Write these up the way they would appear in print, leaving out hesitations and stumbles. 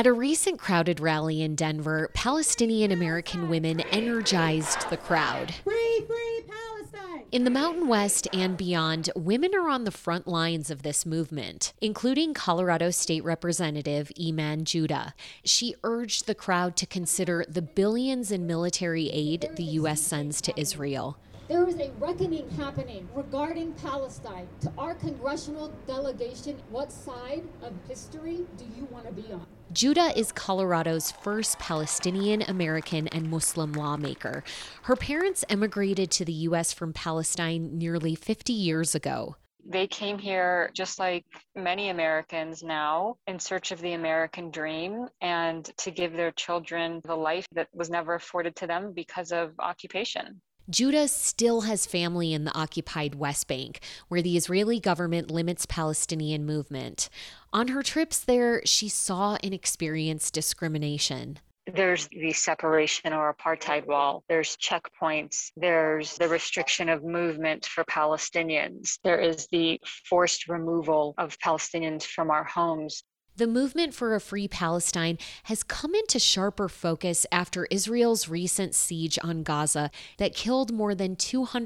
At a recent crowded rally in Denver, Palestinian American women energized the crowd. Free, free Palestine! In the Mountain West and beyond, women are on the front lines of this movement, including Colorado State Representative Iman Judah. She urged the crowd to consider the billions in military aid the U.S. sends to Israel. There is a reckoning happening regarding Palestine. To our congressional delegation, what side of history do you want to be on? Judah is Colorado's first Palestinian American and Muslim lawmaker. Her parents emigrated to the U.S. from Palestine nearly 50 years ago. They came here just like many Americans now in search of the American dream and to give their children the life that was never afforded to them because of occupation. Judah still has family in the occupied West Bank, where the Israeli government limits Palestinian movement. On her trips there, she saw and experienced discrimination. There's the separation or apartheid wall. There's checkpoints. There's the restriction of movement for Palestinians. There is the forced removal of Palestinians from our homes. The movement for a free Palestine has come into sharper focus after Israel's recent siege on Gaza that killed more than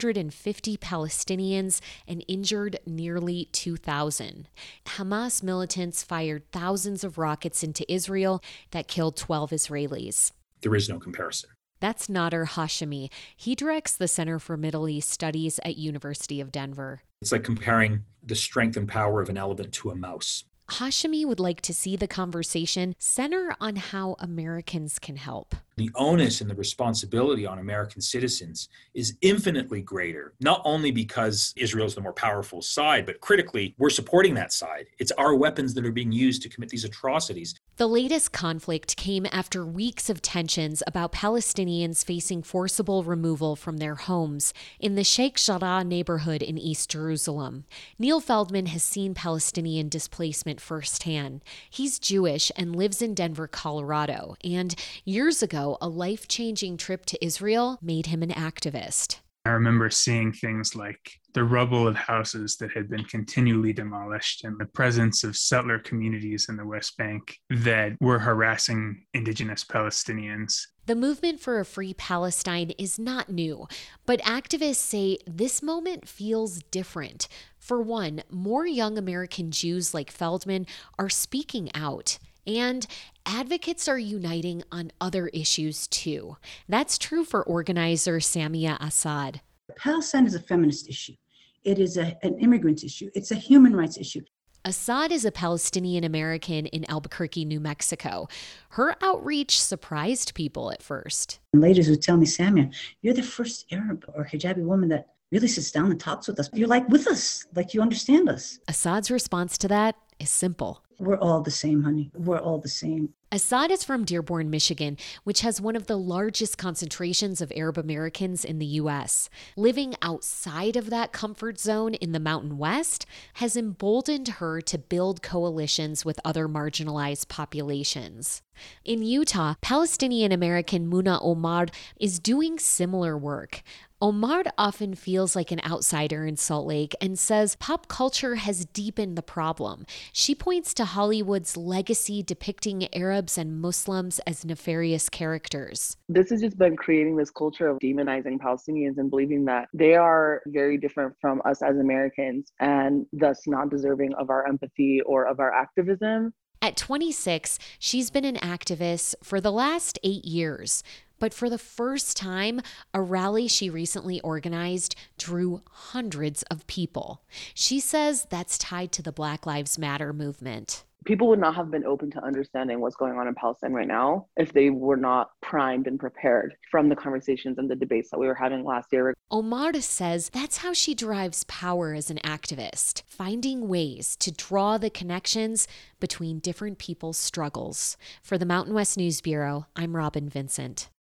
250 Palestinians and injured nearly 2,000. Hamas militants fired thousands of rockets into Israel that killed 12 Israelis. There is no comparison. That's Nader Hashemi. He directs the Center for Middle East Studies at University of Denver. It's like comparing the strength and power of an elephant to a mouse. Hashemi would like to see the conversation center on how Americans can help. The onus and the responsibility on American citizens is infinitely greater, not only because Israel is the more powerful side, but critically, we're supporting that side. It's our weapons that are being used to commit these atrocities. The latest conflict came after weeks of tensions about Palestinians facing forcible removal from their homes in the Sheikh Jarrah neighborhood in East Jerusalem. Neil Feldman has seen Palestinian displacement firsthand. He's Jewish and lives in Denver, Colorado, and years ago, a life-changing trip to Israel made him an activist. I remember seeing things like the rubble of houses that had been continually demolished and the presence of settler communities in the West Bank that were harassing indigenous Palestinians. The movement for a free Palestine is not new, but activists say this moment feels different. For one, more young American Jews like Feldman are speaking out. And advocates are uniting on other issues too. That's true for organizer Samia Assad. Palestine is a feminist issue. It is an immigrant issue. It's a human rights issue. Assad is a Palestinian American in Albuquerque, New Mexico. Her outreach surprised people at first. And ladies would tell me, Samia, you're the first Arab or hijabi woman that really sits down and talks with us. You're like with us, like you understand us. Assad's response to that is simple. We're all the same, honey. We're all the same. Assad is from Dearborn, Michigan, which has one of the largest concentrations of Arab Americans in the U.S. Living outside of that comfort zone in the Mountain West has emboldened her to build coalitions with other marginalized populations. In Utah, Palestinian American Muna Omar is doing similar work. Omar often feels like an outsider in Salt Lake and says pop culture has deepened the problem. She points to Hollywood's legacy depicting Arabs and Muslims as nefarious characters. This has just been creating this culture of demonizing Palestinians and believing that they are very different from us as Americans and thus not deserving of our empathy or of our activism. At 26, she's been an activist for the last 8 years. But for the first time, a rally she recently organized drew hundreds of people. She says that's tied to the Black Lives Matter movement. People would not have been open to understanding what's going on in Palestine right now if they were not primed and prepared from the conversations and the debates that we were having last year. Omar says that's how she derives power as an activist, finding ways to draw the connections between different people's struggles. For the Mountain West News Bureau, I'm Robin Vincent.